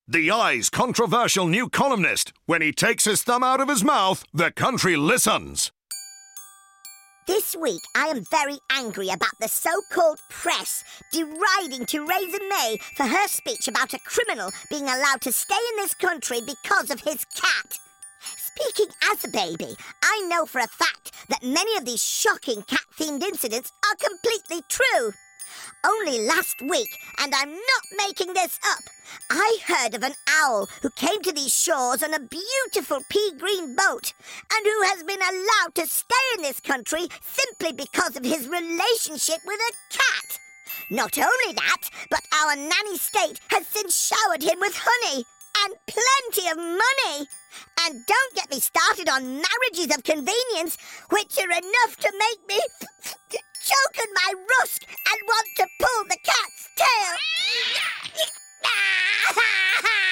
The Eye's controversial new columnist. When he takes his thumb out of his mouth, the country listens. This week, I am very angry about the so-called press deriding Theresa May for her speech about a criminal being allowed to stay in this country because of his cat. Speaking as a baby, I know for a fact that many of these shocking cat-themed incidents are completely true. Only last week, and I'm not making this up, I heard of an owl who came to these shores on a beautiful pea-green boat and who has been allowed to stay in this country simply because of his relationship with a cat. Not only that, but our nanny state has since showered him with honey and plenty of money. And don't get me started on marriages of convenience, which are enough to make me choke on my rusk and want to pull the cat's tail.